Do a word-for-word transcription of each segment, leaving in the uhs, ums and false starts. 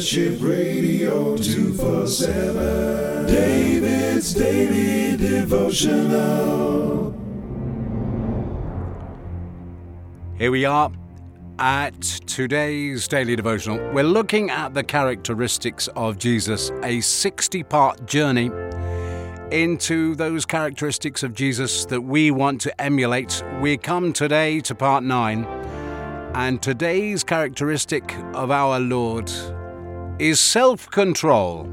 Worship Radio two forty-seven. David's Daily Devotional. Here we are at today's Daily Devotional. We're looking at the characteristics of Jesus, a sixty-part journey into those characteristics of Jesus that we want to emulate. We come today to part nine, and today's characteristic of our Lord is self-control.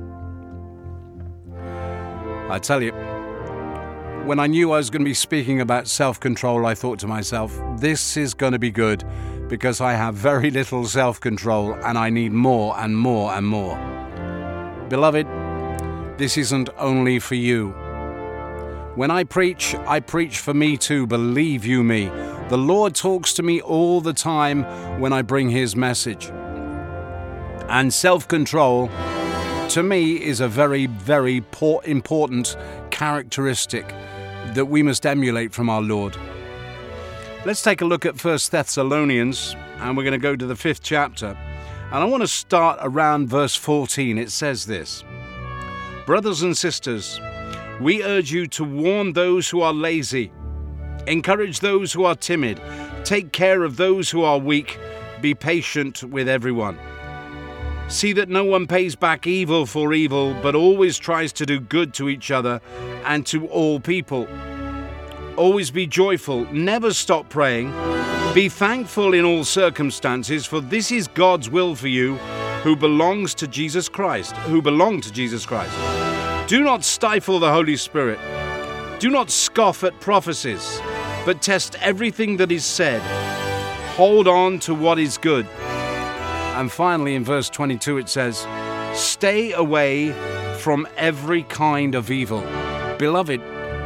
I tell you, when I knew I was going to be speaking about self-control, I thought to myself, this is going to be good because I have very little self-control and I need more and more and more. Beloved, this isn't only for you. When I preach, I preach for me too, believe you me. The Lord talks to me all the time when I bring His message. And self-control, to me, is a very, very important characteristic that we must emulate from our Lord. Let's take a look at First Thessalonians, and we're going to go to the fifth chapter. And I want to start around verse fourteen. It says this: Brothers and sisters, we urge you to warn those who are lazy, encourage those who are timid, take care of those who are weak, be patient with everyone. See that no one pays back evil for evil, but always tries to do good to each other and to all people. Always be joyful, never stop praying. Be thankful in all circumstances, for this is God's will for you who belongs to Jesus Christ, who belong to Jesus Christ. Do not stifle the Holy Spirit. Do not scoff at prophecies, but test everything that is said. Hold on to what is good. And finally, in verse twenty-two, it says, stay away from every kind of evil. Beloved,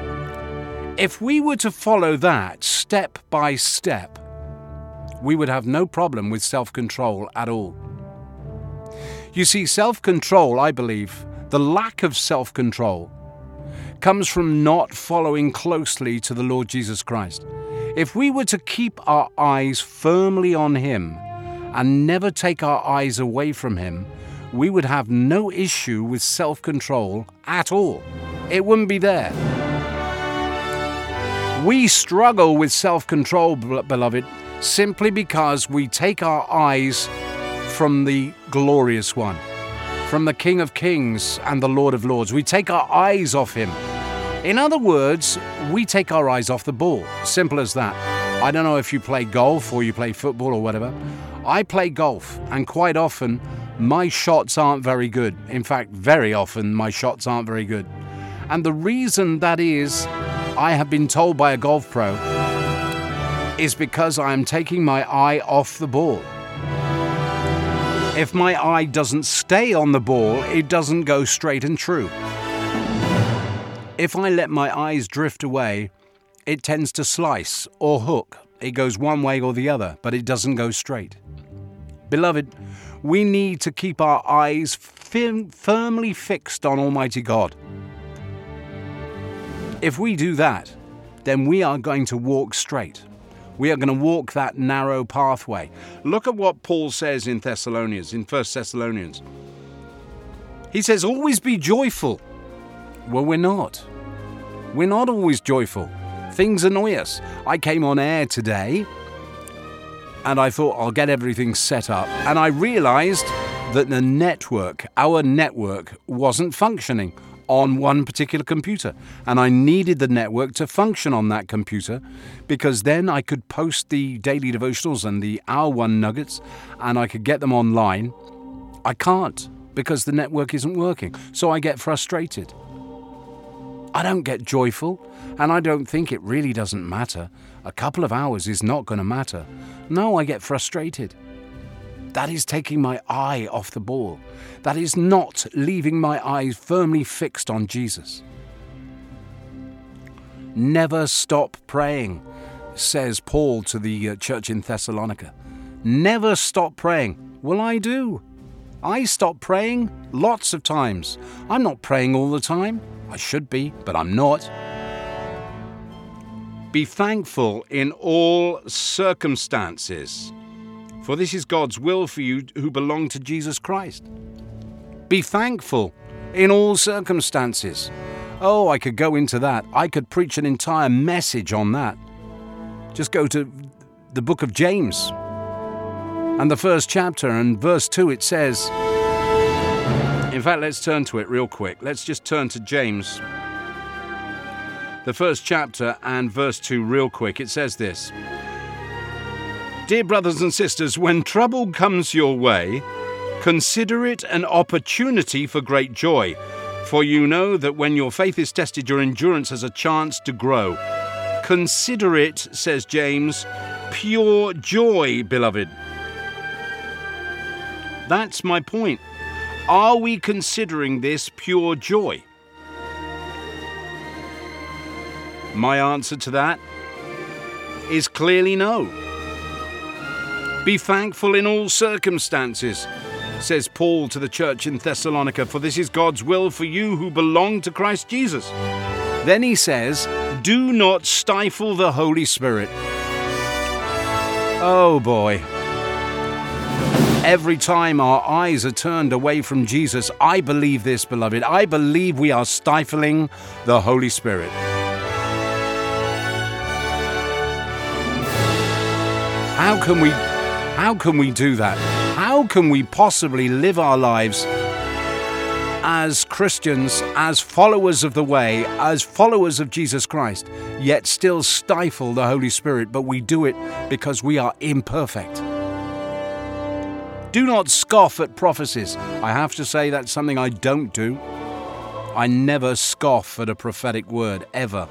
if we were to follow that step by step, we would have no problem with self-control at all. You see, self-control, I believe, the lack of self-control, comes from not following closely to the Lord Jesus Christ. If we were to keep our eyes firmly on Him and never take our eyes away from Him, we would have no issue with self-control at all. It wouldn't be there. We struggle with self-control, beloved, simply because we take our eyes from the glorious one, from the King of Kings and the Lord of Lords. We take our eyes off Him. In other words, we take our eyes off the ball. Simple as that. I don't know if you play golf or you play football or whatever. I play golf, and quite often my shots aren't very good. In fact, very often my shots aren't very good. And the reason that is, I have been told by a golf pro, is because I am taking my eye off the ball. If my eye doesn't stay on the ball, it doesn't go straight and true. If I let my eyes drift away, it tends to slice or hook. It goes one way or the other, but it doesn't go straight. Beloved, we need to keep our eyes firm, firmly fixed on Almighty God. If we do that, then we are going to walk straight. We are going to walk that narrow pathway. Look at what Paul says in Thessalonians, in First Thessalonians. He says, always be joyful. Well, we're not. We're not always joyful. Things annoy us. I came on air today and I thought I'll get everything set up. And I realized that the network, our network, wasn't functioning on one particular computer. And I needed the network to function on that computer because then I could post the daily devotionals and the hour one nuggets and I could get them online. I can't because the network isn't working. So I get frustrated. I don't get joyful, and I don't think it really doesn't matter. A couple of hours is not going to matter. No, I get frustrated. That is taking my eye off the ball. That is not leaving my eyes firmly fixed on Jesus. Never stop praying, says Paul to the church in Thessalonica. Never stop praying. Well, I do. I stop praying lots of times. I'm not praying all the time. I should be, but I'm not. Be thankful in all circumstances, for this is God's will for you who belong to Jesus Christ. Be thankful in all circumstances. Oh, I could go into that. I could preach an entire message on that. Just go to the book of James and the first chapter and verse two, it says, in fact, let's turn to it real quick. Let's just turn to James, the first chapter and verse two real quick. It says this: Dear brothers and sisters, when trouble comes your way, consider it an opportunity for great joy. For you know that when your faith is tested, your endurance has a chance to grow. Consider it, says James, pure joy, beloved. That's my point. Are we considering this pure joy? My answer to that is clearly no. Be thankful in all circumstances, says Paul to the church in Thessalonica, for this is God's will for you who belong to Christ Jesus. Then he says, do not stifle the Holy Spirit. Oh boy. Every time our eyes are turned away from Jesus, I believe this, beloved. I believe we are stifling the Holy Spirit. How can we, how can we do that? How can we possibly live our lives as Christians, as followers of the way, as followers of Jesus Christ, yet still stifle the Holy Spirit? But we do it because we are imperfect. Do not scoff at prophecies. I have to say that's something I don't do. I never scoff at a prophetic word, ever.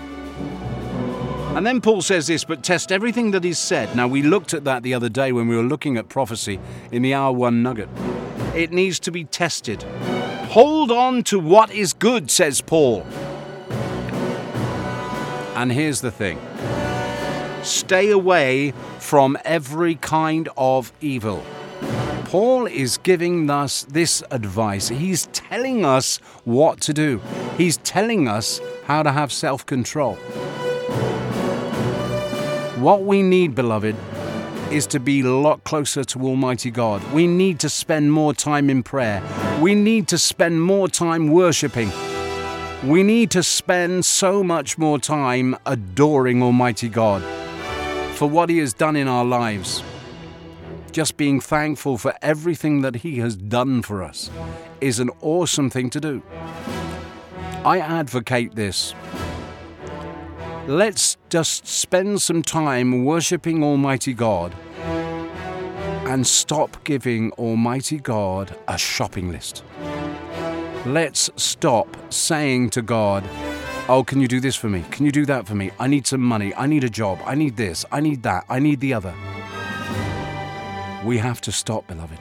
And then Paul says this, but test everything that is said. Now, we looked at that the other day when we were looking at prophecy in the Hour One Nugget. It needs to be tested. Hold on to what is good, says Paul. And here's the thing. Stay away from every kind of evil. Paul is giving us this advice. He's telling us what to do. He's telling us how to have self-control. What we need, beloved, is to be a lot closer to Almighty God. We need to spend more time in prayer. We need to spend more time worshiping. We need to spend so much more time adoring Almighty God for what He has done in our lives. Just being thankful for everything that He has done for us is an awesome thing to do. I advocate this. Let's just spend some time worshiping Almighty God and stop giving Almighty God a shopping list. Let's stop saying to God, oh, can you do this for me? Can you do that for me? I need some money. I need a job. I need this. I need that. I need the other. We have to stop, beloved.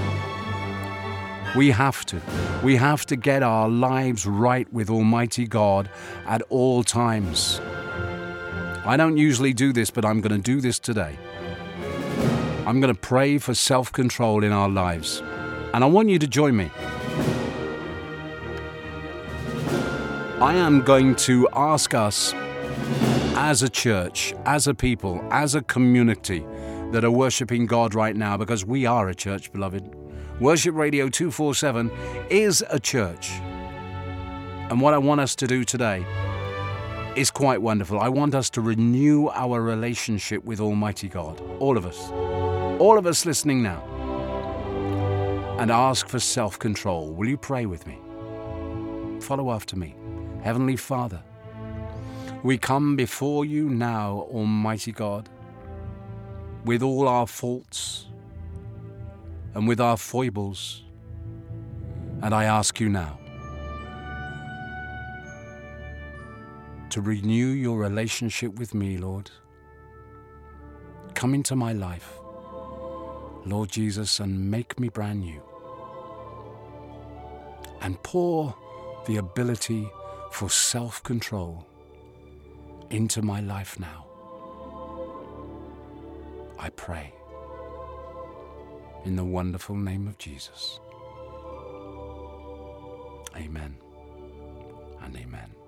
We have to. We have to get our lives right with Almighty God at all times. I don't usually do this, but I'm going to do this today. I'm going to pray for self-control in our lives. And I want you to join me. I am going to ask us as a church, as a people, as a community that are worshiping God right now, because we are a church, beloved. Worship Radio two forty-seven is a church. And what I want us to do today is quite wonderful. I want us to renew our relationship with Almighty God. All of us. All of us listening now. And ask for self-control. Will you pray with me? Follow after me. Heavenly Father, we come before you now, Almighty God, with all our faults and with our foibles. And I ask you now to renew your relationship with me, Lord. Come into my life, Lord Jesus, and make me brand new. And pour the ability for self-control into my life now. I pray in the wonderful name of Jesus. Amen and amen.